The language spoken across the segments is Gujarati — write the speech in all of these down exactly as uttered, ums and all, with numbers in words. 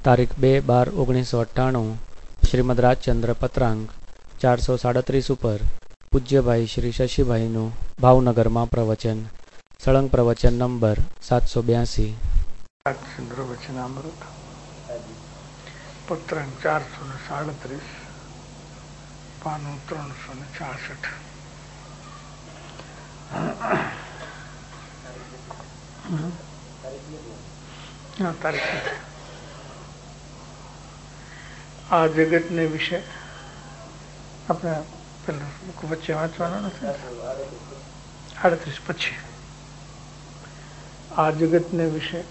તારીખ બે બાર ઓગણીસો અઠ્ઠાણું શ્રીમદ રાજચંદ્ર પત્રાંક ચારસો સાડત્રીસ ઉપર પૂજ્યભાઈ શ્રી શશીભાઈનું ભાવનગરમાં પ્રવચન. સળંગ પ્રવચન નંબર સાતસો બ્યાસી. રાજચંદ્ર વચનામૃત પત્રાંક ચારસો ને સાડત્રીસ, પાનું ત્રણસો ને છાસઠ. તારીખ આ જગતને વિશે આપણે પેલા વચ્ચે વાંચવાના નથી, આડત્રીસ પછી આ જગતને વિશે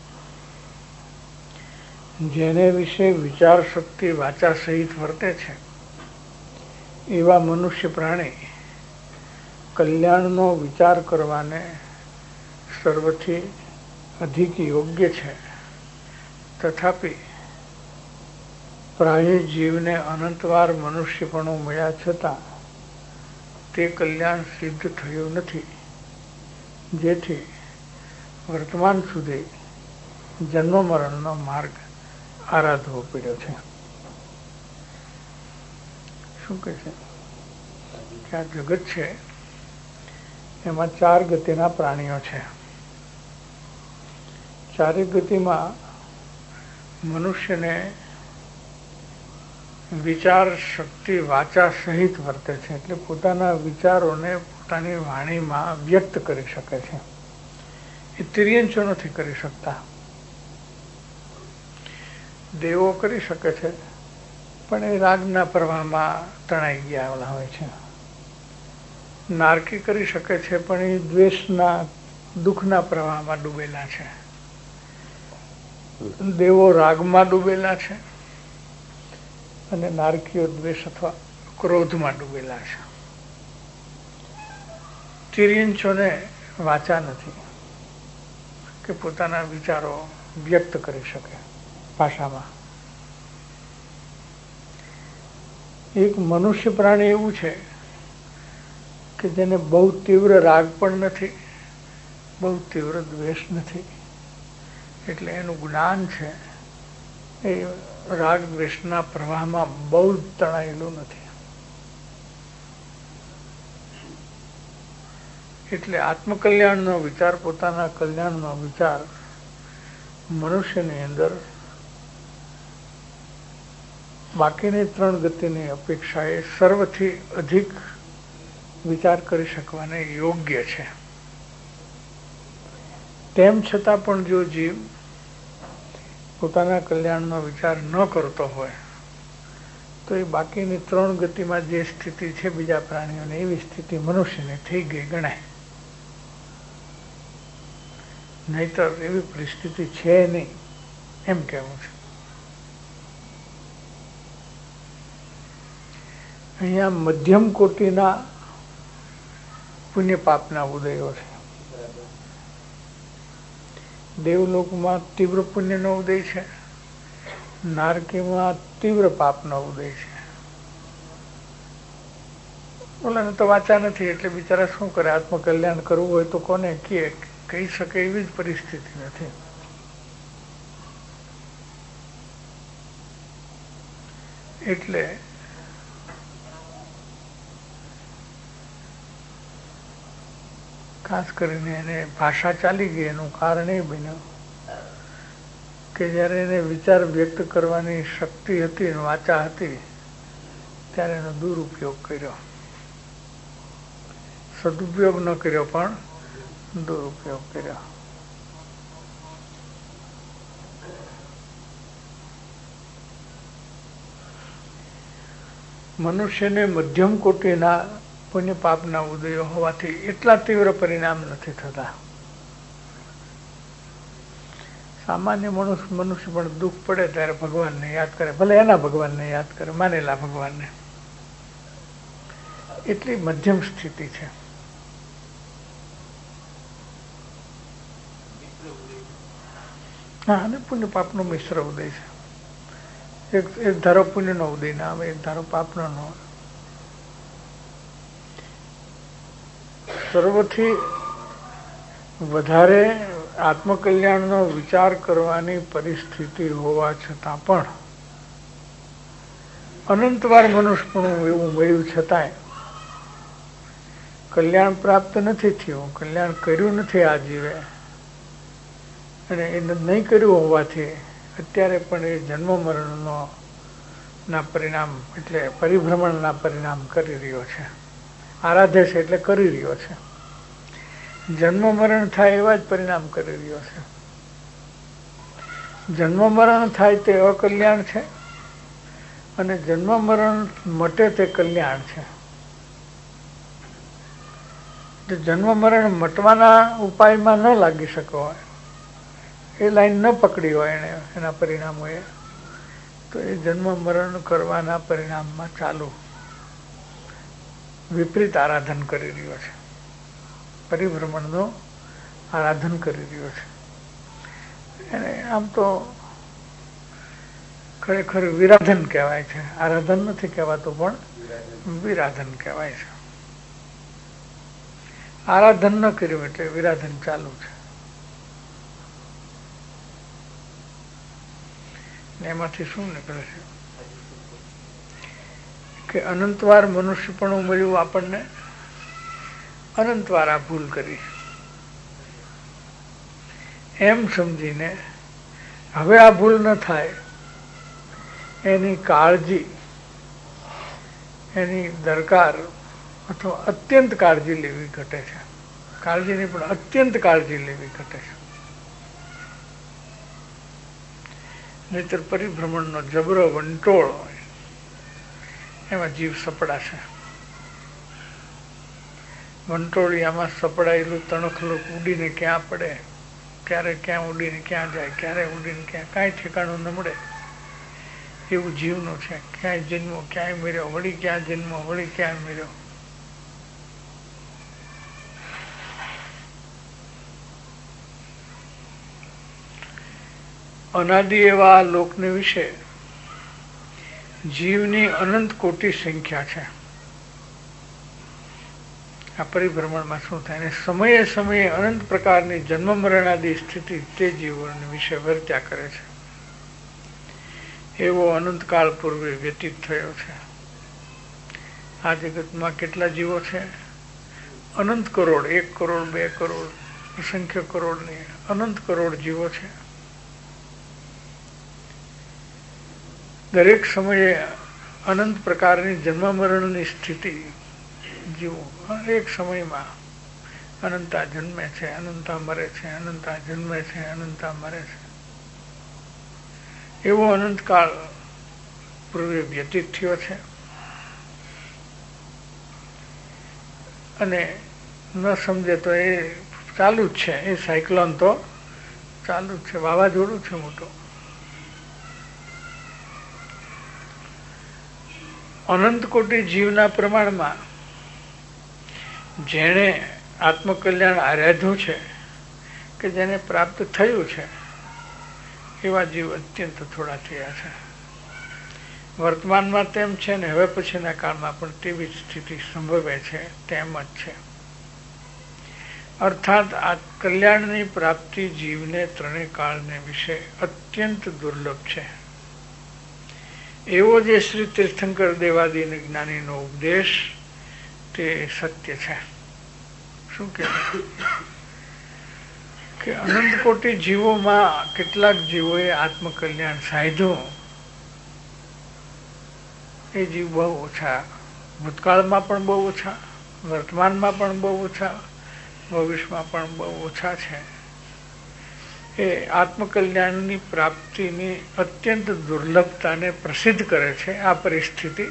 જેને વિશે વિચાર શક્તિ વાચા સહિત વર્તે છે એવા મનુષ્ય પ્રાણી કલ્યાણનો વિચાર કરવાને સર્વથી અધિક યોગ્ય છે. તથાપિ પ્રાય જીવને અનંતવાર મનુષ્યપણું મળ્યા છતાં તે કલ્યાણ સિદ્ધ થયું નથી, જેથી વર્તમાન સુધી જન્મ મરણનો માર્ગ આરાધવો પડ્યો છે. શું કહે છે કે આ જગત છે એમાં ચાર ગતિના પ્રાણીઓ છે. ચારે ગતિમાં મનુષ્યને વિચાર શક્તિ વાચા સહિત વર્તે છે, એટલે પોતાના વિચારોને પોતાની વાણીમાં વ્યક્ત કરી શકે છે. એ તિર્યંચો નથી કરી શકતા. દેવો કરી શકે છે પણ એ રાગના પ્રવાહમાં તણાઈ ગયા હોય છે. નારકી કરી શકે છે પણ એ દ્વેષના દુઃખના પ્રવાહમાં ડૂબેલા છે. દેવો રાગમાં ડૂબેલા છે અને નારકીઓ દ્વેષ અથવા ક્રોધમાં ડૂબેલા છે. તિર્યંચોને વાચા નથી કે પોતાના વિચારો વ્યક્ત કરી શકે ભાષામાં. એક મનુષ્ય પ્રાણી એવું છે કે જેને બહુ તીવ્ર રાગ પણ નથી, બહુ તીવ્ર દ્વેષ નથી, એટલે એનું જ્ઞાન છે એ રાગ દ્વેષના પ્રવાહમાં બહુ જ તણાયેલું નથી. એટલે આત્મકલ્યાણનો વિચાર, પોતાના કલ્યાણનો વિચાર મનુષ્યની અંદર બાકીની ત્રણ ગતિની અપેક્ષાએ સર્વથી અધિક વિચાર કરી શકવાને યોગ્ય છે. તેમ છતાં પણ જો જીવ પોતાના કલ્યાણનો વિચાર ન કરતો હોય તો એ બાકીની ત્રણ ગતિમાં જે સ્થિતિ છે બીજા પ્રાણીઓને, એવી સ્થિતિ મનુષ્યને થઈ ગઈ ગણાય. નહીતર એવી પરિસ્થિતિ છે નહીં એમ કહેવું છે. અહીંયા મધ્યમ કોટીના પુણ્ય પાપના ઉદયો છે. દેવલોકમાં તીવ્ર પુણ્યનો ઉદય છે, નારકીમાં તીવ્ર પાપનો ઉદય છે. ઓલાને તો વાંચા નથી એટલે બિચારા શું કરે? આત્મકલ્યાણ કરવું હોય તો કોને કહે? કહી શકે એવી જ પરિસ્થિતિ નથી. એટલે ખાસ કરીને એને ભાષા ચાલી ગઈ. એનું કારણ એ બન્યું કે જ્યારે એને વિચાર વ્યક્ત કરવાની શક્તિ હતી, વાચા હતી, ત્યારે એનો દુરુપયોગ કર્યો. સદુપયોગ ન કર્યો પણ દુરુપયોગ કર્યો. મનુષ્યને મધ્યમ કોટીના પુણ્ય પાપના ઉદયો હોવાથી એટલા તીવ્ર પરિણામ નથી થતા. સામાન્ય મનુષ્ય મનુષ્ય પણ દુઃખ પડે ત્યારે ભગવાનને યાદ કરે, ભલે એના ભગવાનને યાદ કરે, માનેલા ભગવાનને. એટલી મધ્યમ સ્થિતિ છે. હા, અને પુણ્ય પાપનો મિશ્ર ઉદય છે. એક એક ધારો પુણ્યનો ઉદય ના આવે, એક ધારો પાપનો ન આવે. સર્વથી વધારે આત્મકલ્યાણનો વિચાર કરવાની પરિસ્થિતિ હોવા છતાં પણ અનંતવાર મનુષ્યપણું એવું મળ્યું છતાંય કલ્યાણ પ્રાપ્ત નથી થયું, કલ્યાણ કર્યું નથી આ જીવે, અને એને નહીં કર્યું હોવાથી અત્યારે પણ એ જન્મ મરણનો ના પરિણામ એટલે પરિભ્રમણના પરિણામ કરી રહ્યો છે. આરાધે છે એટલે કરી રહ્યો છે. જન્મ મરણ થાય એવા જ પરિણામ કરી રહ્યો છે. જન્મ મરણ થાય તે અકલ્યાણ છે અને જન્મ મરણ મટે તે કલ્યાણ છે. જન્મ મરણ મટવાના ઉપાયમાં ન લાગી શકો હોય, એ લાઈન ન પકડી હોય એને એના પરિણામોએ, તો એ જન્મ મરણ કરવાના પરિણામમાં ચાલુ વિપરીત આરાધન કરી રહ્યો છે, પરિભ્રમણનું આરાધન કરી રહ્યો છે. એને આમ તો ખરેખર વિરાધન કહેવાય છે, આરાધન નથી કહેવાતું પણ વિરાધન કહેવાય છે. આરાધન ન કર્યું એટલે વિરાધન ચાલુ છે. એમાંથી શું નીકળે છે કે અનંતવાર મનુષ્યપણું મળ્યું આપણને, અનંતવાર આ ભૂલ કરી એમ સમજીને હવે આ ભૂલ ન થાય એની કાળજી, એની દરકાર અથવા અત્યંત કાળજી લેવી ઘટે છે. કાળજી નહીં પણ અત્યંત કાળજી લેવી ઘટે છે. નહીતર પરિભ્રમણનો જબરો વંટોળ હોય એમાં જીવ સપડાશે. વંટોળિયામાં સપડાયેલું તણખલું ઉડીને ક્યાં પડે, ક્યારે ક્યાં ઉડીને ક્યાં જાય, ક્યારે ઉડીને ક્યાં, કાંઈ ઠેકાણું ન મળે એવું જીવનું છે. ક્યાંય જન્મો ક્યાંય મર્યો, વળી ક્યાં જન્મો વળી ક્યાં મર્યો. અનાદિ એવા લોકને વિશે જીવની અનંત કોટી સંખ્યા છે. આ પરિભ્રમણમાં શું થાય, અને સમયે સમયે અનંત પ્રકારની જન્મ મરણાદી સ્થિતિ તે જીવોને વિશે વર્ત્યા કરે છે. એવો અનંતકાળ પૂર્વે વ્યતીત થયો છે. આ જગતમાં કેટલા જીવો છે? અનંત કરોડ, એક કરોડ, બે કરોડ, અસંખ્ય કરોડ ની અનંત કરોડ જીવો છે. દરેક સમયે અનંત પ્રકારની જન્મ મરણની સ્થિતિ જીવો એક સમયમાં અનંતા જન્મે છે, અનંતા મરે છે, અનંતા જન્મે છે, અનંતા મરે છે. એવો અનંતકાળ પૂર્વે વ્યતીત થયો છે. અને ન સમજે તો એ ચાલુ જ છે, એ સાયક્લોન તો ચાલુ જ છે, વાવાઝોડું છે મોટું. અનંત કોટી જીવના પ્રમાણમાં જેણે આત્મકલ્યાણ આરાધ્યું છે કે જેને પ્રાપ્ત થયું છે એવા જીવ અત્યંત થોડા થયા છે. વર્તમાનમાં તેમ છે ને હવે પછીના કાળમાં પણ તેવી જ સ્થિતિ સંભવે છે તેમ જ છે. અર્થાત આ કલ્યાણની પ્રાપ્તિ જીવને ત્રણેય કાળને વિશે અત્યંત દુર્લભ છે. એવો જે શ્રી તીર્થંકર દેવાદી જ્ઞાનીનો ઉપદેશ તે સત્ય છે. શું કહેવાય કે અનંત કોટી જીવોમાં કેટલાક જીવોએ આત્મકલ્યાણ સાધ્યું, એ જીવ બહુ ઓછા, ભૂતકાળમાં પણ બહુ ઓછા, વર્તમાનમાં પણ બહુ ઓછા, ભવિષ્યમાં પણ બહુ ઓછા છે. એ આત્મકલ્યાણની પ્રાપ્તિની અત્યંત દુર્લભતાને પ્રસિદ્ધ કરે છે આ પરિસ્થિતિ.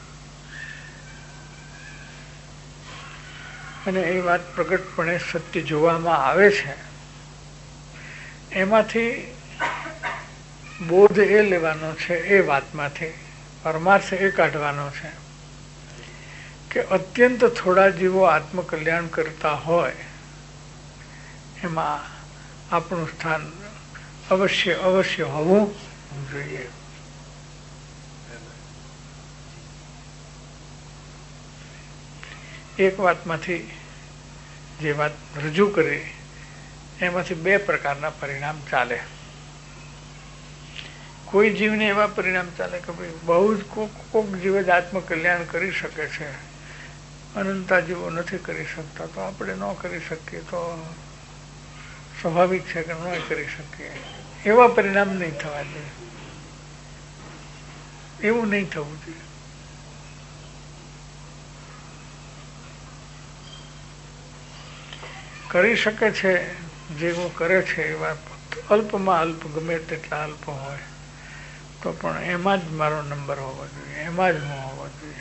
અને એ વાત પ્રગટપણે સત્ય જોવામાં આવે છે. એમાંથી બોધ એ લેવાનો છે, એ વાતમાંથી પરમાર્થ એ કાઢવાનો છે કે અત્યંત થોડા જીવો આત્મકલ્યાણ કરતા હોય એમાં આપણું સ્થાન અવશ્ય અવશ્ય હોવું જોઈએ. એક વાતમાંથી જે વાત રજૂ કરી એમાંથી બે પ્રકારના પરિણામ ચાલે. કોઈ જીવને એવા પરિણામ ચાલે કે ભાઈ બહુ જ કોક કોક જીવ જ આત્મકલ્યાણ કરી શકે છે, અનંતા જીવો નથી કરી શકતા, તો આપણે ન કરી શકીએ તો સ્વાભાવિક છે કે ન કરી શકીએ. એવા પરિણામ નહીં થવા જોઈએ, એવું નહીં થવું જોઈએ. કરી શકે છે જેવો કરે છે એવા અલ્પમાં અલ્પ, ગમે તેટલા અલ્પ હોય તો પણ એમાં જ મારો નંબર હોવો જોઈએ, એમાં જ હું હોવો જોઈએ,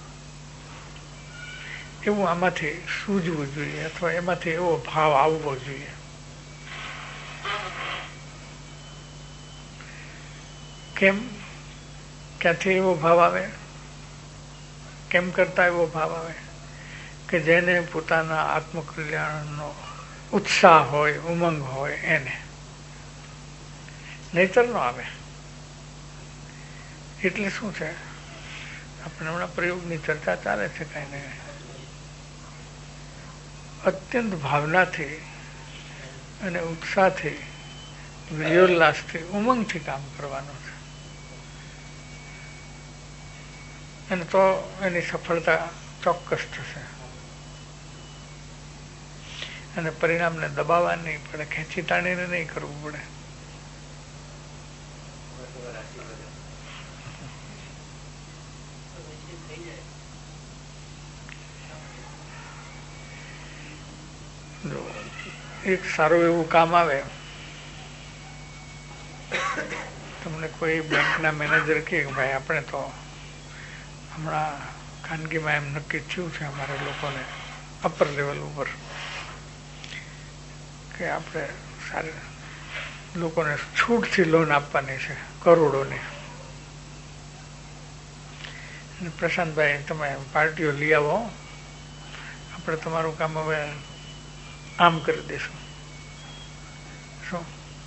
એવું આમાંથી સૂઝવું જોઈએ, અથવા એમાંથી એવો ભાવ આવવો જોઈએ. કેમ, ક્યાંથી એવો ભાવ આવે? કેમ કરતા એવો ભાવ આવે? કે જેને પોતાના આત્મકલ્યાણનો ઉત્સાહ હોય, ઉમંગ હોય એને, નહીતર નો આવે. એટલે શું છે, આપણે હમણાં પ્રયોગની ચર્ચા ચાલે છે, કાંઈ ને અત્યંત ભાવનાથી અને ઉત્સાહથી, વિયોલ્લાસથી, ઉમંગથી કામ કરવાનું છે, અને તો એની સફળતા ચોક્કસ થશે. અને પરિણામને દબાવવા નહીં પડે, ખેંચી તાણીને નહીં કરવું પડે. જો એક સારું એવું કામ આવે, તમને કોઈ બેંકના મેનેજર કહે કે ભાઈ આપણે તો હમણાં ખાનગીમાં એમ નક્કી થયું છે અમારે લોકોને અપર લેવલ ઉપર કે આપણે સારી લોકોને છૂટથી લોન આપવાની છે કરોડોની, અને પ્રશાંતભાઈ તમે પાર્ટીઓ લઈ આવો, આપણે તમારું કામ હવે આમ કરી દઈશું. શું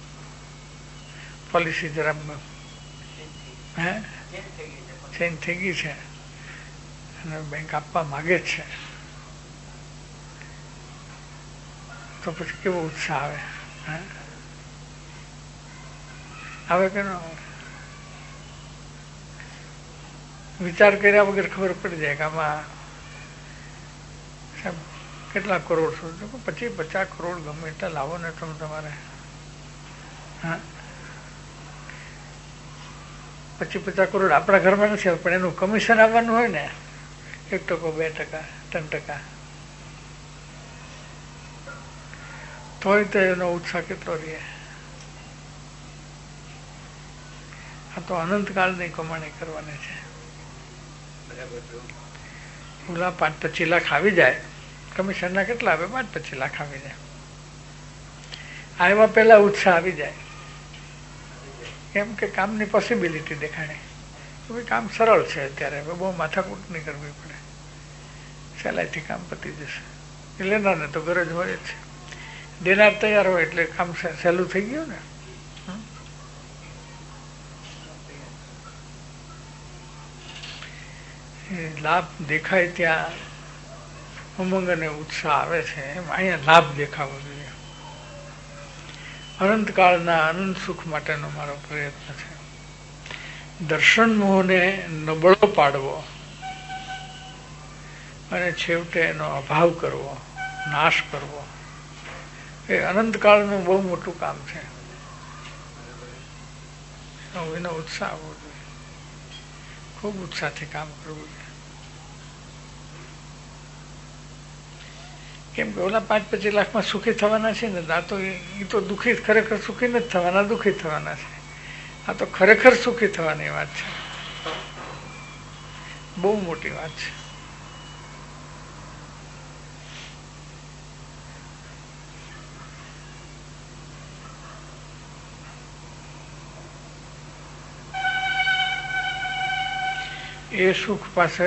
પોલિસી જરા હે ચેન્જ થઈ ગઈ છે અને બેંક આપવા માગે જ છે, તો પછી કેવો ઉત્સાહ આવે? હે આવે કે ન આવે? વિચાર કર્યા વગર ખબર પડી જાય કે આમાં સાહેબ કેટલા કરોડ સુધી, પચીસ પચાસ કરોડ ગમે એટલા લાવો ને તમે તમારે, હા પચીસ પચાસ કરોડ આપણા ઘરમાં નથી, પણ એનું કમિશન આવવાનું હોય ને એક ટકો, બે ટકા, ત્રણ ટકા, તોય તો એનો ઉત્સાહ કેટલો રહે. આ તો અનંતકાળની કમાણી કરવાની છે. ઓલા પાંચ પચીસ લાખ આવી જાય, કમિશનના કેટલા આવે? પાંચ પચીસ લાખ આવી જાય. આવ્યા પહેલા ઉત્સાહ આવી જાય, કેમ કે કામની પોસિબિલિટી દેખાડે કે ભાઈ કામ સરળ છે, અત્યારે બહુ માથાકૂટ નહીં કરવી પડે, સહેલાઈથી કામ પતી જશે. એ લેનારને તો ગરજ હોય જ છે, દેનાર તૈયાર હોય એટલે કામ સહેલું થઈ ગયું ને. લાભ દેખાય ત્યાં ઉમંગ અને ઉત્સાહ આવે છે, એમ અહીંયા લાભ દેખાવો જોઈએ. અનંતકાળના અનંત સુખ માટેનો મારો પ્રયત્ન છે. દર્શન મોહને નબળો પાડવો અને છેવટે એનો અભાવ કરવો, નાશ કરવો, એ અનંતકાળનું બહુ મોટું કામ છે. એનો ઉત્સાહ આવવો જોઈએ, ખૂબ ઉત્સાહથી કામ કરવું જોઈએ. કેમ કે ઓલા પાંચ પચીસ લાખમાં સુખી થવાના છે ને, આ તો એ તો દુઃખી, ખરેખર સુખી નથી થવાના, દુઃખી થવાના છે. આ તો ખરેખર સુખી થવાની વાત છે, બહુ મોટી વાત છે. એ સુખ પાસે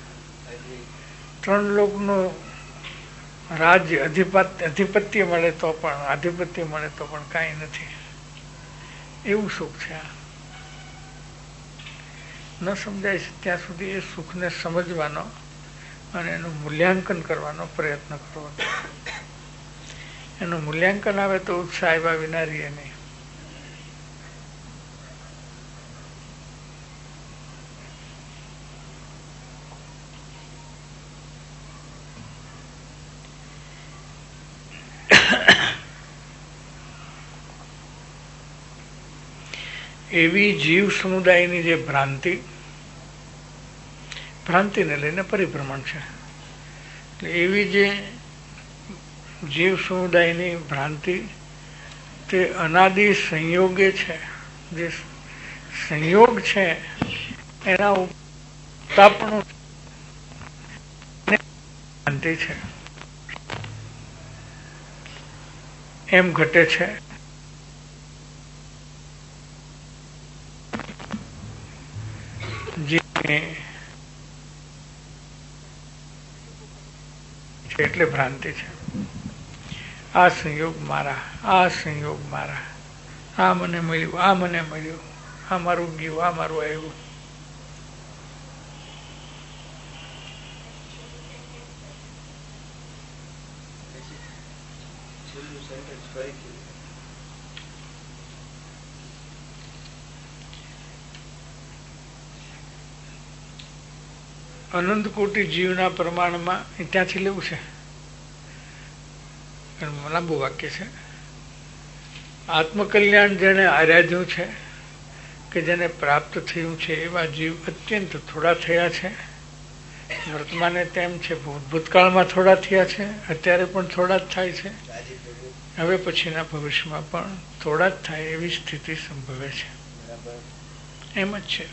ત્રણ લોકનું રાજ્ય, અધિપત્ય અધિપત્ય મળે તો પણ, આધિપત્ય મળે તો પણ કાંઈ નથી, એવું સુખ છે. આ ન સમજાય ત્યાં સુધી એ સુખને સમજવાનો અને એનું મૂલ્યાંકન કરવાનો પ્રયત્ન કરવો. એનું મૂલ્યાંકન આવે તો ઉત્સાહ આવ્યા વિના રહીએ નહીં. એવી જીવ સમુદાયની જે ભ્રાંતિ, ભ્રાંતિને લઈને પરિભ્રમણ છે, એટલે એવી જે જીવ સમુદાયની ભ્રાંતિ તે અનાદિ સંયોગે છે, જે સંયોગ છે એના ઉતાપણું ભ્રાંતિ છે એમ ઘટે છે. એટલે ભ્રાંતિ છે. આ સંયોગ મારા, આ સંયોગ મારા, આ મને મળ્યું, આ મને મળ્યું, આ મારું ગયું, આ મારું આવ્યું. અનંત કોટી જીવના પ્રમાણમાં ત્યાંથી લેવું છે, લાંબુ વાક્ય છે. આત્મકલ્યાણ જેને આરાધ્યું છે કે જેને પ્રાપ્ત થયું છે એવા જીવ અત્યંત થોડા થયા છે. વર્તમાને તેમ છે, ભૂતકાળમાં થોડા થયા છે, અત્યારે પણ થોડા જ થાય છે, હવે પછીના ભવિષ્યમાં પણ થોડા જ થાય એવી સ્થિતિ સંભવે છે. એમ જ છે.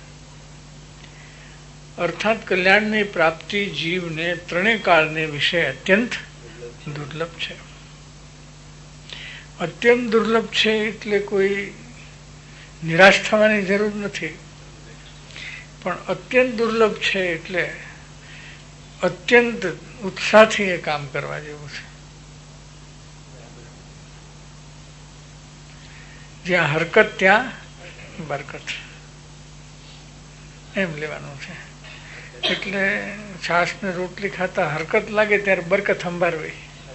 અર્થાત કલ્યાણની પ્રાપ્તિ જીવને ત્રણેય કાળને વિશે અત્યંત દુર્લભ છે. અત્યંત દુર્લભ છે એટલે કોઈ નિરાશ થવાની જરૂર નથી, પણ અત્યંત દુર્લભ છે એટલે અત્યંત ઉત્સાહથી એ કામ કરવા જેવું છે. જ્યાં હરકત ત્યાં બરકત, એમ લેવાનું છે. એટલે છાશ ને રોટલી ખાતા હરકત લાગે ત્યારે બરકત સંભાળવી.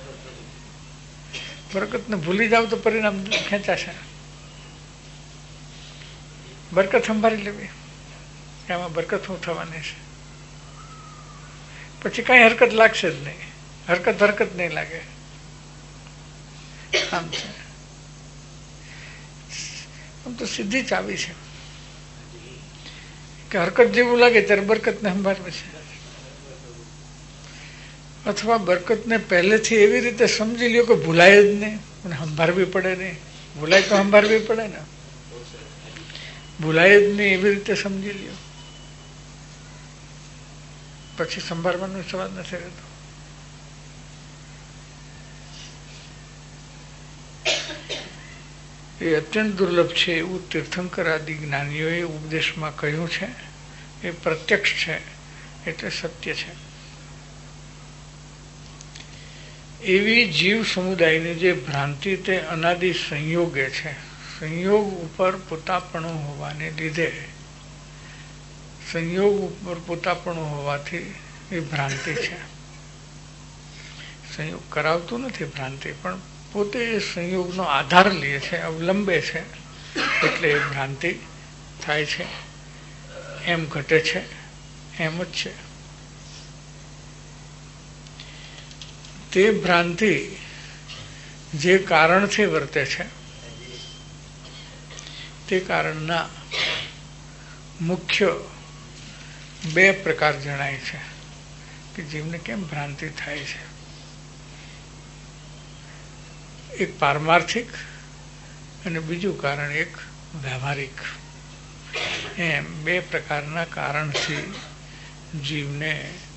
બરકત ને ભૂલી જાવ તો પરિણામ ખેંચાશે. બરકત સંભાળી લેવી, એમાં બરકત શું થવાની છે. પછી કઈ હરકત લાગશે જ નહીં, હરકત હરકત નહીં લાગે. આમ છે. આમ તો સીધી ચાવી છે કે હરકત જેવું લાગે ત્યારે બરકતને સંભાળવી છે, અથવા બરકતને પહેલેથી એવી રીતે સમજી લ્યો કે ભૂલાય જ નહીં અને સંભાળવી પડે નહીં. ભૂલાય તો સંભાળવી પડે ને, ભૂલાય જ નહીં એવી રીતે સમજી લ્યો, પછી સંભાળવાનો સવાલ નથી રહેતો. એ અત્યંત દુર્લભ છે એવું તીર્થંકર આદિ જ્ઞાનીઓએ ઉપદેશમાં કહ્યું છે. એ પ્રત્યક્ષ છે એટલે સત્ય છે. એવી જીવ સમુદાયની જે ભ્રાંતિ તે અનાદિ સંયોગે છે. સંયોગ ઉપર પોતાપણું હોવાને લીધે, સંયોગ ઉપર પોતાપણું હોવાથી એ ભ્રાંતિ છે. સંયોગ કરાવતું નથી ભ્રાંતિ, પણ પોતે એ સંયોગનો આધાર લે છે, અવલંબે છે, એટલે એ ભ્રાંતિ થાય છે. એમ ઘટે છે, એમ જ છે. તે ભ્રાંતિ જે કારણથી વર્તે છે તે કારણના મુખ્ય બે પ્રકાર જણાય છે કે જીવને કેમ ભ્રાંતિ થાય છે. એક પારમાર્થિક અને બીજું કારણ એક વ્યવહારિક. એમ બે પ્રકારના કારણથી જીવને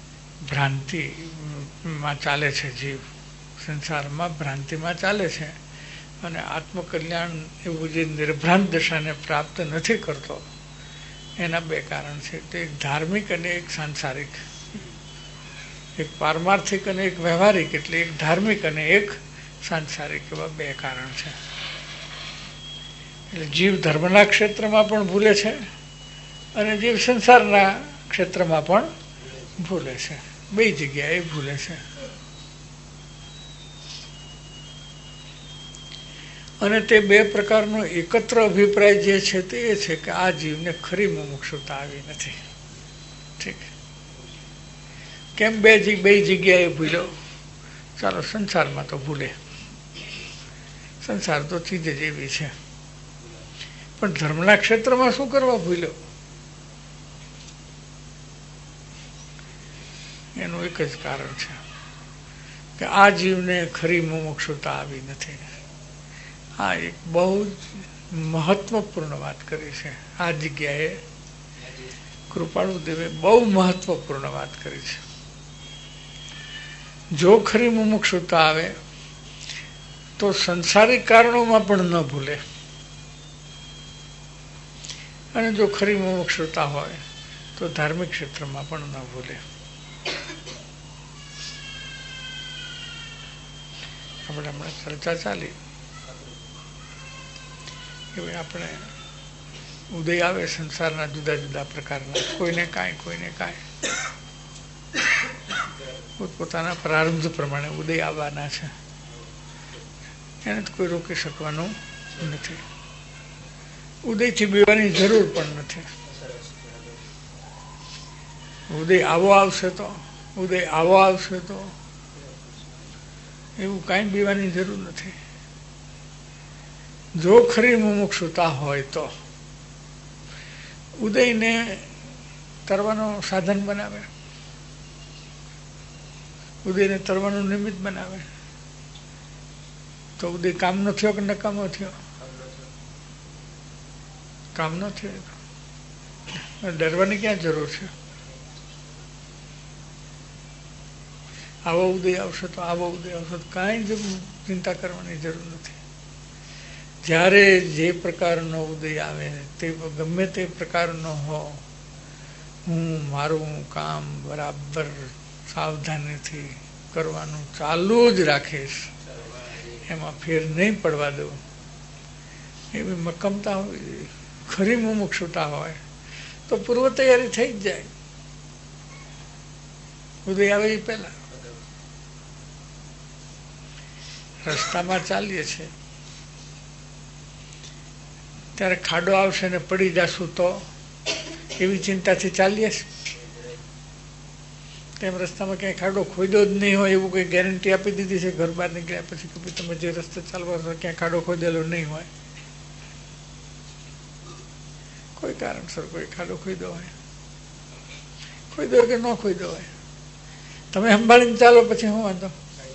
ભ્રાંતિમાં ચાલે છે. જીવ સંસારમાં ભ્રાંતિમાં ચાલે છે અને આત્મકલ્યાણ એવું જે નિર્ભ્રાંત દશાને પ્રાપ્ત નથી કરતો એના બે કારણ છે. તો એક ધાર્મિક અને એક સાંસારિક, એક પારમાર્થિક અને એક વ્યવહારિક, એટલે એક ધાર્મિક અને એક સાંસારિક, એવા બે કારણ છે. એટલે જીવ ધર્મના ક્ષેત્રમાં પણ ભૂલે છે અને જીવ સંસારના ક્ષેત્રમાં પણ ભૂલે છે. બે જગ્યાએ ભૂલે છે. અને તે બે પ્રકારનો એકત્ર અભિપ્રાય જે છે તે એ છે કે આ જીવને ખરી મુમુક્ષુતા આવી નથી. ઠીક, કેમ બે બે જગ્યાએ ભૂલ્યો? ચાલો, સંસારમાં તો ભૂલે, સંસાર તો ચીજ જ એવી છે, પણ ધર્મના ક્ષેત્રમાં શું કરવા ભૂલ્યો? એનું એક જ કારણ છે કે આ જીવને ખરી મુમુક્ષુતા આવી નથી. આ એક બહુ જ મહત્વપૂર્ણ વાત કરી છે. આ જગ્યાએ કૃપાળુ દેવે બહુ મહત્વપૂર્ણ વાત કરી છે. જો ખરી મુમુક્ષુતા આવે તો સંસારિક કારણોમાં પણ ન ભૂલે, અને જો ખરી મુમુક્ષુતા હોય તો ધાર્મિક ક્ષેત્રમાં પણ ન ભૂલે. આપણે હમણાં ચર્ચા ચાલી કે ભાઈ આપણે ઉદય આવે સંસારના જુદા જુદા પ્રકારના, કોઈને કાંઈ કોઈને કાંઈ, પોતપોતાના પ્રારંભ પ્રમાણે ઉદય આવવાના છે. એને તો કોઈ રોકી શકવાનું નથી. ઉદયથી બીવાની જરૂર પણ નથી. ઉદય આવો આવશે તો ઉદય આવો આવશે તો એવું કાંઈ બીવાની જરૂર નથી. જો ખરી મુમુક્ષુતા હોય તો ઉદયને તરવાનો સાધન બનાવે, ઉદયને તરવાનું નિમિત્ત બનાવે, તો ઉદય કામનો થયો કે નકામો થયો? કામનો થયો. ડરવાની ક્યાં જરૂર છે? આવો ઉદય આવશે તો આવો ઉદય આવશે તો કાંઈ જ ચિંતા કરવાની જરૂર નથી. જ્યારે જે પ્રકારનો ઉદય આવે તે ગમે તે પ્રકારનો હો, હું મારું કામ બરાબર સાવધાનીથી કરવાનું ચાલુ જ રાખીશ, એમાં ફેર નહીં પડવા દઉં, એવી મક્કમતા હોવી જોઈએ. ખરી મુમુક્ષુતા હોય તો પૂર્વ તૈયારી થઈ જ જાય ઉદય આવે એ પહેલા. રસ્તામાં ચાલીએ છીએ ત્યારે ખાડો આવશે ને પડી જશું તો એવી ચિંતાથી ચાલીએ છીએ. તેમ રસ્તામાં ક્યાંય ખાડો ખોદ્યો જ નહીં હોય એવું કંઈ ગેરંટી આપી દીધી છે ઘર બહાર નીકળ્યા પછી કે ભાઈ તમે જે રસ્તે ચાલવા છો ક્યાંય ખાડો ખોદેલો નહીં હોય? કોઈ કારણસર કોઈ ખાડો ખોદ્યો હોય, ખોદ્યો કે ન ખોદ્યો હોય, તમે સંભાળીને ચાલો પછી શું વાંધો?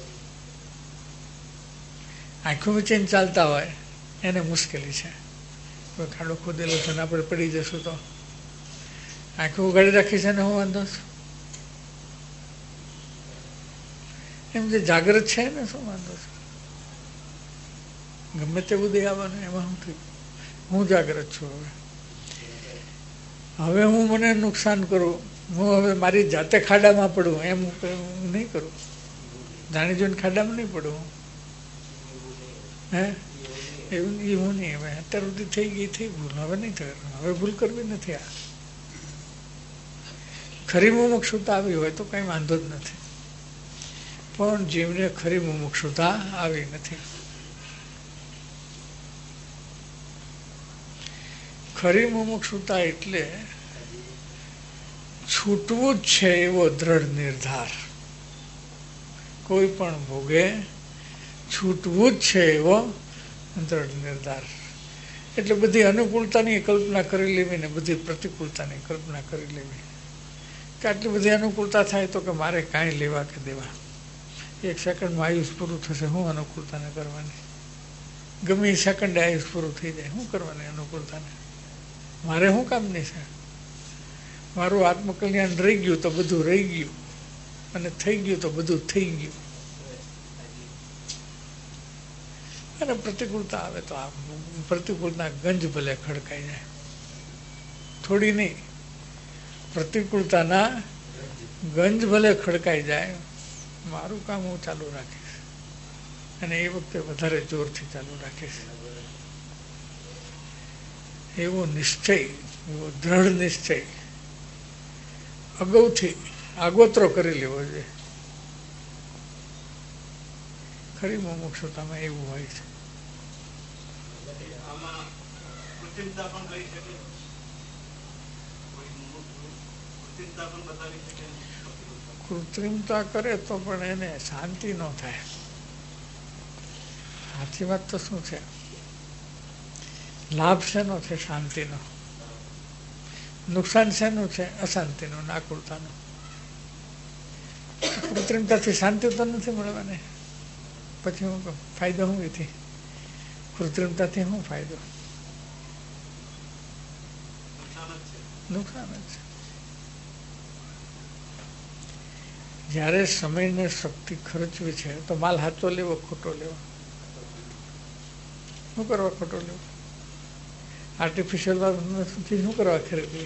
આંખો વીચીને ચાલતા હોય એને મુશ્કેલી છે. કોઈ ખાડો ખોદેલો છે ને આપણે પડી જશું તો આંખો ઉગાડી રાખી છે ને હું વાંધો છું? એમ જે જાગૃત છે ને શું વાંધો છે? ગમે તે ઉદય આવવાનું એમાં હું થયું, હું જાગૃત છું. હવે હવે હું મને નુકસાન કરું, હું હવે મારી જાતે ખાડામાં પડું એમ હું નહીં કરું. જાણી જોઈને ખાડામાં નહીં પડું. હે એવું એ હું નહીં. હવે અત્યાર સુધી થઈ ગઈ થઈ ભૂલ, હવે નહીં થાય, હવે ભૂલ કરવી નથી. આ ખરી મુમુક્ષુતા આવી હોય તો કંઈ વાંધો જ નથી, પણ જીવને ખરી મુમુક્ષુતા આવી નથી. ખરી મુમુક્ષુતા એટલે છૂટવું જ છે એવો દ્રઢ નિર્ધાર. કોઈ પણ ભોગે છૂટવું જ છે એવો દ્રઢ નિર્ધાર. એટલે બધી અનુકૂળતાની કલ્પના કરી લેવી ને બધી પ્રતિકૂળતાની કલ્પના કરી લેવી કે આટલી બધી અનુકૂળતા થાય તો કે મારે કાંઈ લેવા કે દેવા, એક સેકન્ડમાં આયુષ પૂરું થશે, હું અનુકૂળતાને કરવાની? ગમે એ સેકન્ડે આયુષ પૂરું થઈ જાય, શું કરવાની અનુકૂળતાને? મારે શું કામની છે? મારું આત્મકલ્યાણ રહી ગયું તો બધું રહી ગયું, અને થઈ ગયું તો બધું થઈ ગયું. અને પ્રતિકૂળતા આવે તો આ પ્રતિકૂળના ગંજ ભલે ખડકાઈ જાય, થોડી નહીં, પ્રતિકૂળતાના ગંજ ભલે ખડકાઈ જાય, મારું કામ હું ચાલુ રાખીશ, અને એ વખતે વધારે જોરથી ચાલુ રાખીશ. એવો નિશ્ચય, એવો દ્રઢ નિશ્ચય અગાઉથી આગોતરો કરી લેવો જોઈએ. ખરી મુમુક્ષુતામાં એવું હોય છે. કૃત્રિમતા કરે તો પણ એને શાંતિ ન થાય. સાચી વાત તો શું છે? લાભ શેનો છે? શાંતિનો. નુકસાન શેનું છે? અશાંતિનું, નાકુરતાનું. કૃત્રિમતાથી શાંતિ તો નથી મળવાની. પછી હું ફાયદો શું એથી? કૃત્રિમતાથી શું ફાયદો? નુકસાન જ છે. જ્યારે સમયને શક્તિ ખર્ચવી છે તો માલ સાચો લેવો ખોટો લેવો? શું કરવા ખોટો લેવો? આર્ટિફિશિયલ વાળુથી શું કરવા ખરીદવી?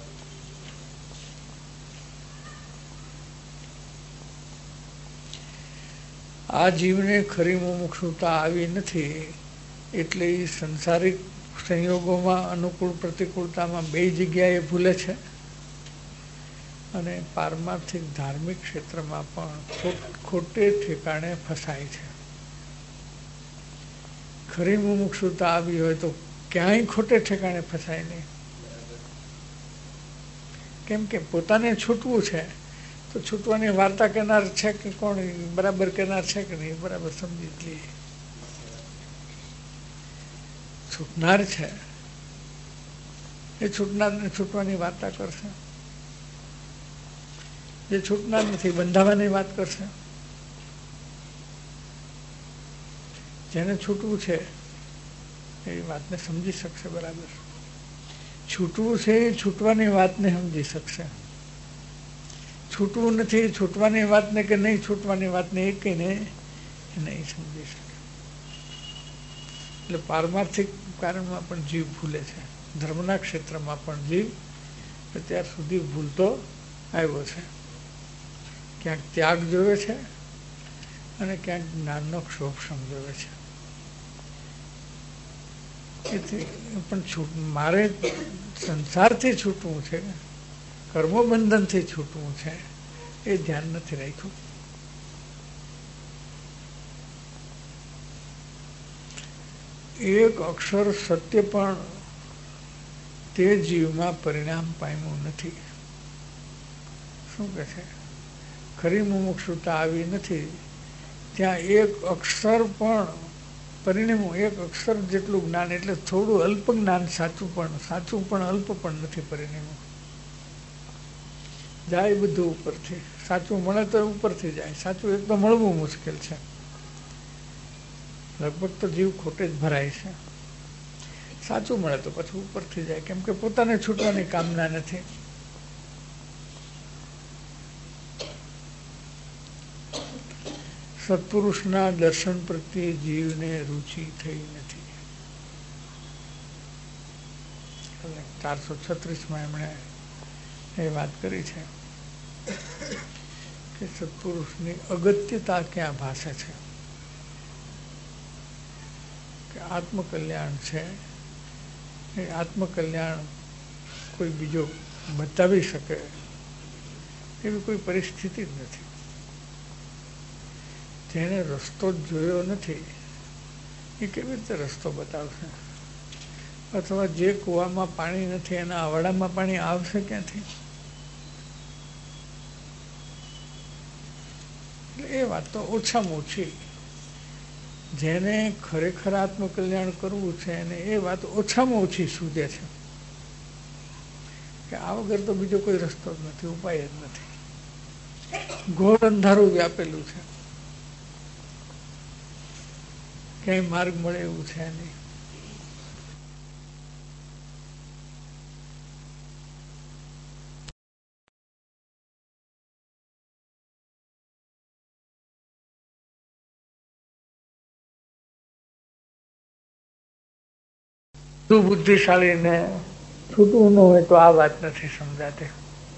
આ જીવને ખરી મુમુક્ષુતા આવી નથી એટલે એ સંસારિક સંયોગોમાં અનુકૂળ પ્રતિકૂળતામાં બે જગ્યાએ ભૂલે છે અને પારમાર્થિક ધાર્મિક ક્ષેત્રમાં પણ ખોટે ઠેકાણે ફસાય છે. ખરી મુમુક્ષુતા આવી હોય તો ક્યાંય ખોટે ઠેકાણે ફસાય નહીં. કેમ કે પોતાને છૂટવું છે તો છૂટવાની વાર્તા કહેનાર છે કે કોણ બરાબર કહેનાર છે કે નહીં બરાબર સમજી જ લઈએ. છૂટનાર છે એ છૂટનારને છૂટવાની વાર્તા કરશે. જે છૂટનાર નથી બંધાવાની વાત કરશે. જેને છૂટવું છે એ વાતને સમજી શકશે બરાબર. છૂટવું છે એ છૂટવાની વાતને સમજી શકશે. છૂટવું નથી છૂટવાની વાતને કે નહીં છૂટવાની વાતને એ કહીને નહીં સમજી શકે. એટલે પારમાર્થિક કારણમાં પણ જીવ ભૂલે છે. ધર્મના ક્ષેત્રમાં પણ જીવ અત્યાર સુધી ભૂલતો આવ્યો છે. ક્યાંક ત્યાગ જોવે છે અને ક્યાંક જ્ઞાનનો ક્ષોભ સમજાવે છે. એથી પણ છૂટ મારે સંસારથી છૂટવું છે, કર્મબંધનથી છૂટવું છે એ ધ્યાન નથી રાખ્યું. એક અક્ષર સત્ય પણ તે જીવમાં પરિણામ પામ્યું નથી. શું કહે છે? ખરી મુમુક્ષુતા આવી નથી ત્યાં એક અક્ષર પણ પરિણમ્યું. એક અક્ષર જેટલું જ્ઞાન એટલે થોડું અલ્પ જ્ઞાન સાચું પણ સાચું પણ અલ્પ પણ નથી પરિણમ્યું. જાય બધું ઉપરથી. સાચું મળે તો ઉપરથી જાય. સાચું એક તો મળવું મુશ્કેલ છે. લગભગ તો જીવ ખોટે જ ભરાય છે. સાચું મળે તો પછી ઉપરથી જાય કેમ કે પોતાને છૂટવાની કામના નથી. સત્પુરુષના દર્શન પ્રત્યે જીવને રુચિ થઈ નથી. ચારસો છત્રીસમાં એમણે એ વાત કરી છે કે સત્પુરુષની અગત્યતા ક્યાં ભાષે છે કે આત્મકલ્યાણ છે એ આત્મકલ્યાણ કોઈ બીજો બતાવી શકે એવી કોઈ પરિસ્થિતિ જ નથી. જેને રસ્તો જોયો નથી એ કેવી રીતે રસ્તો બતાવશે? અથવા જે કૂવામાં પાણી નથી એના આવાડામાં પાણી આવશે ક્યાંથી? એટલે એ વાત તો ઓછામાં ઓછી જેને ખરેખર આત્મકલ્યાણ કરવું છે અને એ વાત ઓછામાં ઓછી સૂઝે છે કે આ વગર તો બીજો કોઈ રસ્તો જ નથી, ઉપાય જ નથી. ઘોર અંધારું વ્યાપેલું છે, ક્યાંય માર્ગ મળે એવું છે નહીં. બુદ્ધિશાળીને છૂટવું ન હોય તો આ વાત નથી સમજાતી.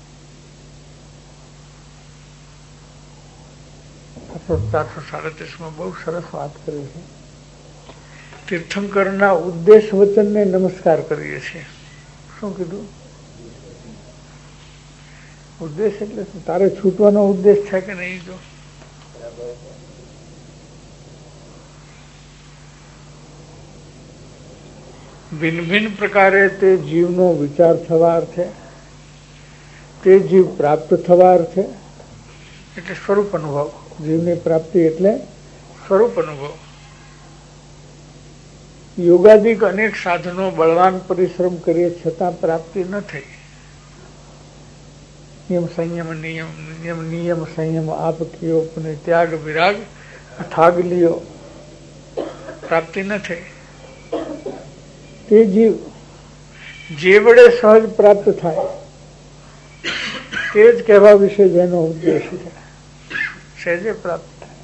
ચારસો સાડત્રીસમાં બહુ સરસ વાત કરી છે. તીર્થંકરના ઉદ્દેશ વચનને નમસ્કાર કરીએ છીએ. શું કીધું? ઉદ્દેશ એટલે શું? તારે છૂટવાનો ઉદ્દેશ છે કે નહીં? જો ભિન્ન ભિન્ન પ્રકારે તે જીવનો વિચાર થવા અર્થે, તે જીવ પ્રાપ્ત થવા અર્થે, એટલે સ્વરૂપ અનુભવ. જીવની પ્રાપ્તિ એટલે સ્વરૂપ અનુભવ. યોગાદિક અનેક સાધનો બળવાન પરિશ્રમ કરીએ છતાં પ્રાપ્તિ ન થઈ. નિયમ સંયમ નિયમ નિયમ નિયમ સંયમ આપ કિયો પુને ત્યાગ વિરાગ થાગ લિયો, પ્રાપ્તિ ન થઈ. તે જીવ જે વડે સહજ પ્રાપ્ત થાય તે જ કહેવા વિશે જેનો ઉદ્દેશ છે, સહેજે પ્રાપ્ત થાય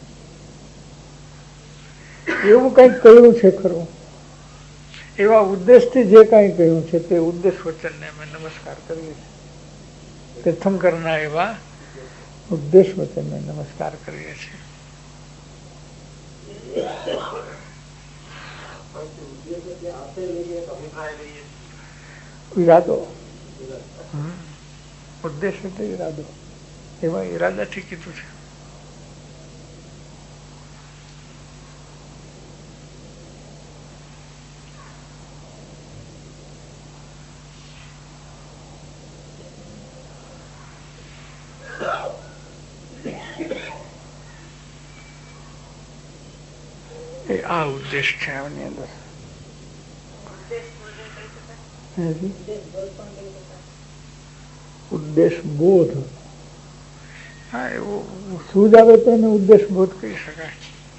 એવું કંઈક કહ્યું છે ખરું. એવા ઉદ્દેશથી જે કાંઈ કહ્યું છે તે ઉદ્દેશ વચનને અમે નમસ્કાર કરીએ છીએ. તીર્થંકરના એવા ઉદ્દેશ વચનને નમસ્કાર કરીએ છીએ. ઈરાદો, ઉદ્દેશ એટલે ઈરાદો, એવા ઈરાદાથી કીધું છે. એ આ ઉદ્દેશ છે આની અંદર. ઉદ્દેશ બોધ, હા એવું સૂઝ આવે તો એને ઉદ્દેશ બોધ કહી શકાય.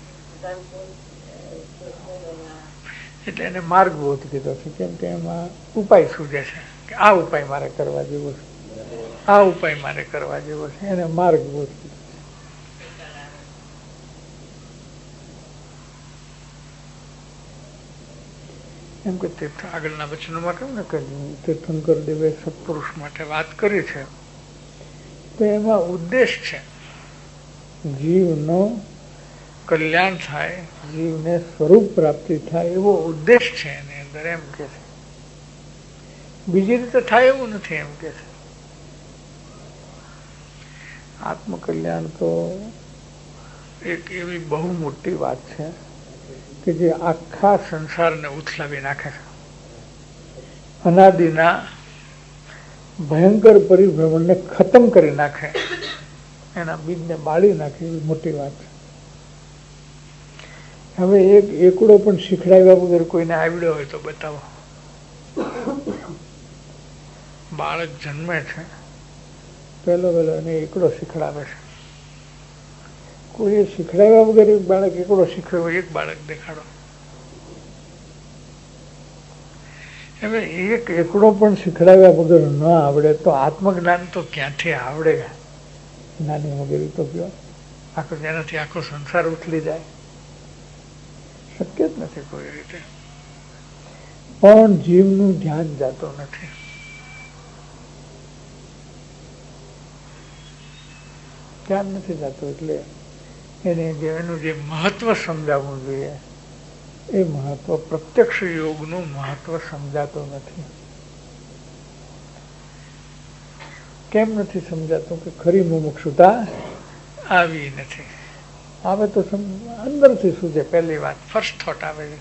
એટલે એને માર્ગ બોધ કીધો છે, કેમ કે એમાં ઉપાય સૂઝે છે કે આ ઉપાય મારે કરવા જેવો છે, આ ઉપાય મારે કરવા જેવો છે, એને માર્ગ બોધ કીધો. એમ કે તીર્થ આગળના વચનોમાં કહ્યું ને કે તીર્થંકર દેવે સત્પુરુષ માટે વાત કરી છે, તો એમાં ઉદ્દેશ છે જીવનો કલ્યાણ થાય, જીવને સ્વરૂપ પ્રાપ્તિ થાય એવો ઉદ્દેશ છે એની અંદર, એમ કે છે. બીજી રીતે થાય એવું નથી, એમ કે છે. આત્મકલ્યાણ તો એક એવી બહુ મોટી વાત છે કે જે આખા સંસારને ઉથલાવી નાખે છે. અનાદિના ભયંકર પરિભ્રમણને ખતમ કરી નાખે, એના બીજને બાળી નાખે એવી મોટી વાત છે. હવે એક એકડો પણ શીખડાવ્યા વગર કોઈને આવડ્યો હોય તો બતાવો. બાળક જન્મે છે પહેલો પહેલો એને એકડો શીખડાવે છે. કોઈ શીખડાવ્યા વગર એક બાળક એકડો શીખવ્યો, એક બાળક દેખાડો. હવે એક એકડો પણ શીખડાવ્યા વગર ન આવડે તો આત્મજ્ઞાન તો ક્યાંથી આવડે? નાની વગેરે તો કયો આખો જેનાથી આખો સંસાર ઉથલી જાય, શક્ય જ નથી કોઈ રીતે. પણ જીવનું ધ્યાન જતું નથી. ધ્યાન નથી જતું એટલે એને જે એનું જે મહત્વ સમજાવવું જોઈએ એ મહત્વ, પ્રત્યક્ષ યોગનું મહત્વ સમજાતું નથી. કેમ નથી સમજાતું? કે ખરી મુમુક્ષુતા આવી નથી. આવે તો અંદરથી સૂઝે. પહેલી વાત ફર્સ્ટ થોટ આવે છે.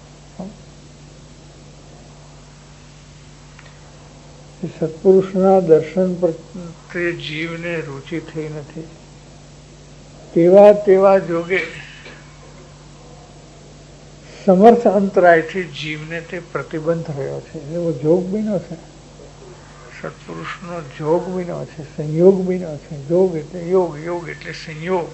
સત્પુરુષના દર્શન પ્રત્યે જીવને રુચિ થઈ નથી. તેવા તેવા જોગે સમર્થ અંતરાયથી જીવને તે પ્રતિબંધ રહ્યો છે. એવો જોગ બન્યો છે, સત્પુરુષનો જોગ બન્યો છે, સંયોગ બન્યો છે. જોગ એટલે યોગ, યોગ એટલે સંયોગ.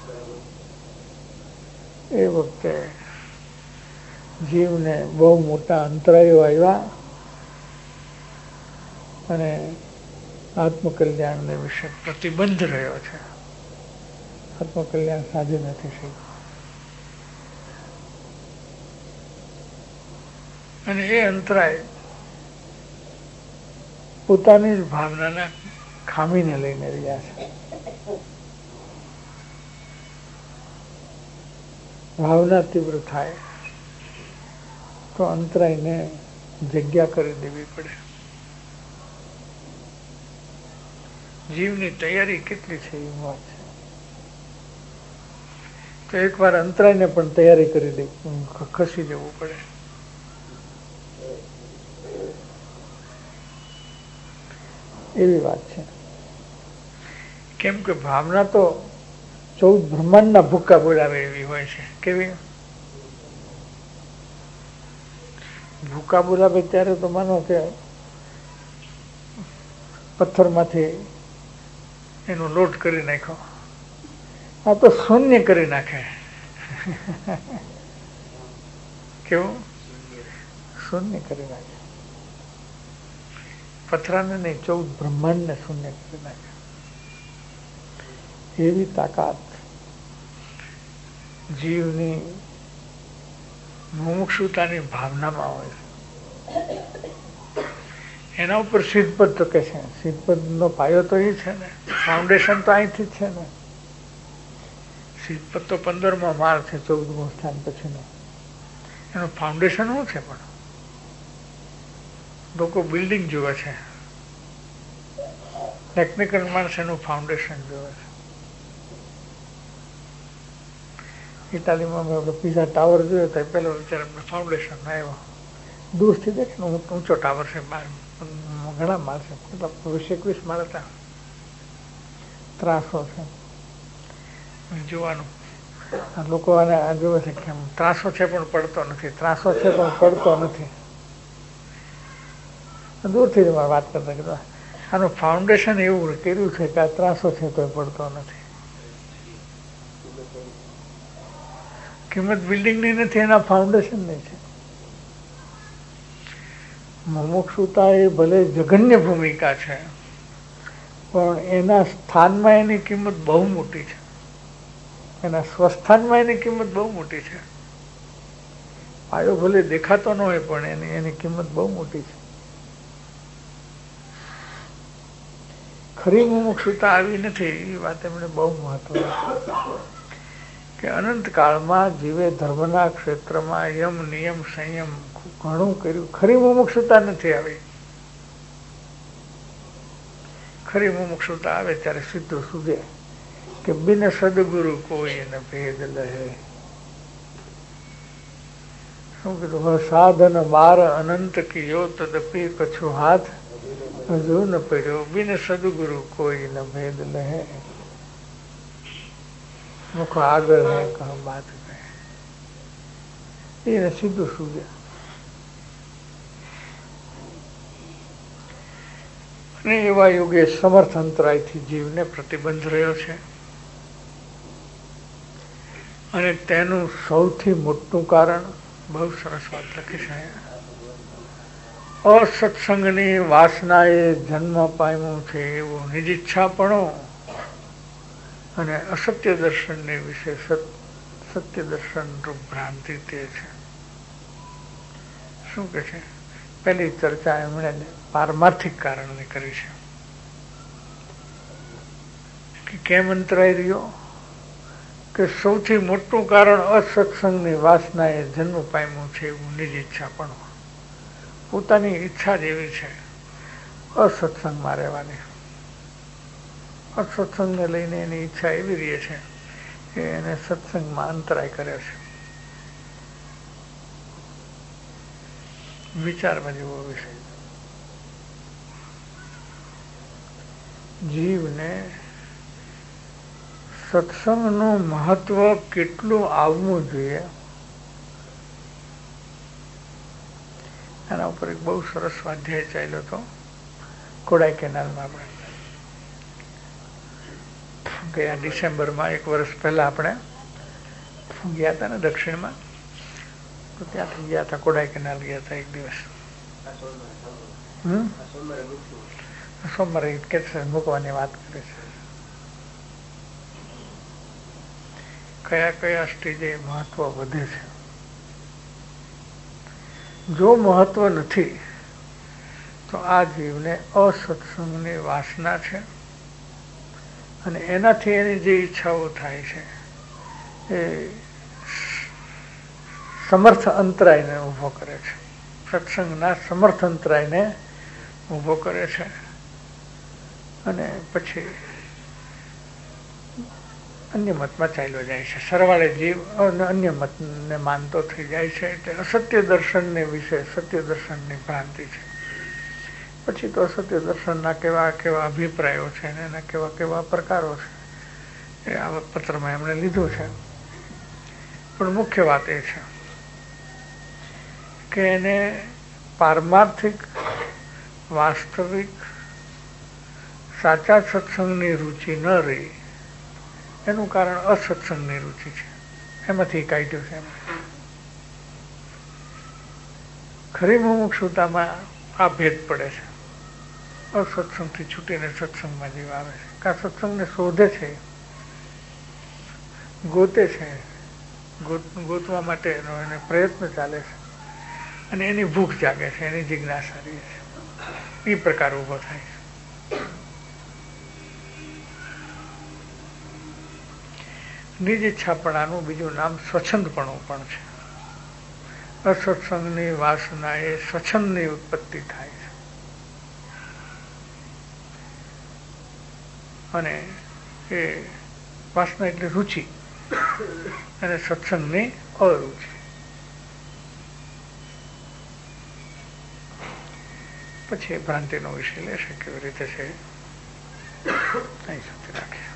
એ વખતે જીવને બહુ મોટા અંતરાયો આવ્યા અને આત્મકલ્યાણને વિશે પ્રતિબંધ રહ્યો છે. આત્મકલ્યાણ સાધી નથી શક્યું. અને એ અંતરાય પોતાની જ ભાવનાના ખામીને લઈને રહ્યા છે. ભાવના તીવ્ર થાય તો અંતરાયને જગ્યા કરી દેવી પડે. જીવની તૈયારી કેટલી છે એ વાત છે. તો એકવાર અંતરાયને પણ તૈયારી કરી દે, ખસી જવું પડે. એવી વાત છે. કેમ કે ભાવના તો ચૌદ બ્રહ્માંડના ભૂક્કા બોલાવે એવી હોય છે. કેવી ભૂકા બોલાવે ત્યારે તો માનો કે પથ્થરમાંથી એનો લોટ કરી નાખ્યો, આ તો શૂન્ય કરી નાખે. કેવું શૂન્ય કરી નાખે, પથરાને નહીં, ચૌદ બ્રહ્માંડને શૂન્ય કરી નાખે. એવી તાકાત જીવની મુમુક્ષુતાની ભાવનામાં હોય. એના ઉપર સિદ્ધપદ તો કે છે, સિદ્ધપદનો પાયો તો એ છે ને, ફાઉન્ડેશન તો અહીંથી જ છે ને. સિદ્ધપદ તો પંદરમો માળ છે, ચૌદમો સ્થાન પછીનો. એનું ફાઉન્ડેશન શું છે? પણ લોકો બિલ્ડિંગ જોવે છે, ટેકનિકલ માણસ એનું ફાઉન્ડેશન જોવે છે. ઇટાલીમાં મેં આપણે પીઝા ટાવર જોયો તો પેલો વિચાર આપણે ફાઉન્ડેશન આવ્યો, દૂરથી દેખે ને ઊંચો ટાવર છે, ઘણા માળ છે, કેટલા વીસ એકવીસ માળ હતા, ત્રાસો છે જોવાનું. લોકો આને જોવે છે કે ત્રાસો છે પણ પડતો નથી, ત્રાસો છે પણ પડતો નથી. દૂરથી જ વાત કરતા કીધું આનું ફાઉન્ડેશન એવું કર્યું છે કે આ ત્રાસો છે તો પડતો નથી. કિંમત બિલ્ડિંગની નથી, એના ફાઉન્ડેશનની છે. મુમુક્ષુતા એ ભલે જઘન્ય ભૂમિકા છે, પણ એના સ્થાનમાં એની કિંમત બહુ મોટી છે, એના સ્વસ્થાનમાં એની કિંમત બહુ મોટી છે. પાયો ભલે દેખાતો ન હોય પણ એની એની કિંમત બહુ મોટી છે. ખરી મુમુક્ષુતા આવી નથી એ વાત એમણે બહુ મહત્વ કે અનંત કાળમાં જીવે ધર્મના ક્ષેત્રમાં યમ નિયમ સંયમ ઘણું કર્યું, ખરી મુમુક્ષુતા નથી આવી. ખરી મુમુક્ષુતા આવે ત્યારે સીધું સુજે કે બિન સદગુરુ કોઈ ન ભેદ લહે. શું કીધું? સાધન બાર અનંત કિયો તદપી કछु હાથ હજુ ન પડ્યો, બિન સદગુરુ કોઈ ન ભેદ લહે. મુખ આગળ હે કહા બાત કહે, એને સીધું સુજે. અને એવા યુગે સમર્થ અંતરાયથી જીવને પ્રતિબંધ રહ્યો છે. અને તેનું સૌથી મોટું કારણ, બહુ સરસ વાત લખી છે, અસત્સંગની વાસનાએ જન્મ પામ્યું છે એવું નિજીચ્છાપણો અને અસત્ય દર્શનને વિશે સત્ય દર્શન રૂપ ભ્રાંતિ તે છે. શું કે છે? પહેલી ચર્ચા એમણે પારમાર્થિક કારણની કરી છે કે કેમ અંતરાય રહ્યો, કે સૌથી મોટું કારણ અસત્સંગની વાસનાએ જન્મ પામ્યું છે એવું નિજ ઈચ્છાપણું. પોતાની ઈચ્છા જ એવી છે અસત્સંગમાં રહેવાની. અસત્સંગને લઈને એની ઈચ્છા એવી રહે છે કે એને સત્સંગમાં અંતરાય કરે છે. વિચારમાં જેવો વિષય. જીવને સત્સંગનું મહત્વ કેટલું આવવું જોઈએ એના ઉપર એક બહુ સરસ સ્વાધ્યાય ચાલ્યો હતો કોડાઈ કેનાલમાં. આપણે ગયા ડિસેમ્બરમાં એક વર્ષ પહેલા આપણે ગયા હતા ને દક્ષિણમાં, તો ત્યાંથી ગયા હતા, કોડાઈ કેનાલ ગયા હતા એક દિવસ. હમ સોમવારે કે મૂકવાની વાત કરે છે. કયા કયા સ્ટેજે મહત્વ વધે છે. જો મહત્વ નથી તો આ જીવને અસત્સંગની વાસના છે અને એનાથી એની જે ઈચ્છાઓ થાય છે એ સમર્થ અંતરાયને ઊભો કરે છે. સત્સંગના સમર્થ અંતરાયને ઊભો કરે છે અને પછી અન્ય મતમાં ચાલ્યો જાય છે. સરવાળે જીવ અન્ય મતને માનતો થઈ જાય છે. એટલે અસત્ય દર્શનને વિશે સત્ય દર્શનની ભ્રાંતિ છે. પછી તો સત્ય દર્શનના કેવા કેવા અભિપ્રાયો છે ને એના કેવા કેવા પ્રકારો છે એ આ પત્રમાં એમણે લીધું છે. પણ મુખ્ય વાત એ છે કે એને પારમાર્થિક વાસ્તવિક સાચા સત્સંગની રુચિ ન રહી એનું કારણ અસત્સંગની રુચિ છે. એમાંથી કાઢ્યું છે. ખરી મુમુક્ષુતામાં આ ભેદ પડે છે. અસત્સંગથી છૂટીને સત્સંગમાં જીવ આવે છે. કા સત્સંગને શોધે છે, ગોતે છે, ગોતવા માટેનો એને પ્રયત્ન ચાલે છે અને એની ભૂખ જાગે છે, એની જિજ્ઞાસા રહી છે. એ પ્રકાર ઉભો થાય છે. નિજ ઈચ્છાપણાનું બીજું નામ સ્વચ્છંદપણું પણ છે. અસત્સંગની વાસના એ સ્વચ્છંદની ઉત્પત્તિ થાય છે અને એ વાસના એટલે રુચિ અને સત્સંગની અરુચિ. પછી ભ્રાંતિનો વિષય લેશે કેવી રીતે છે અહીં સુધી રાખે.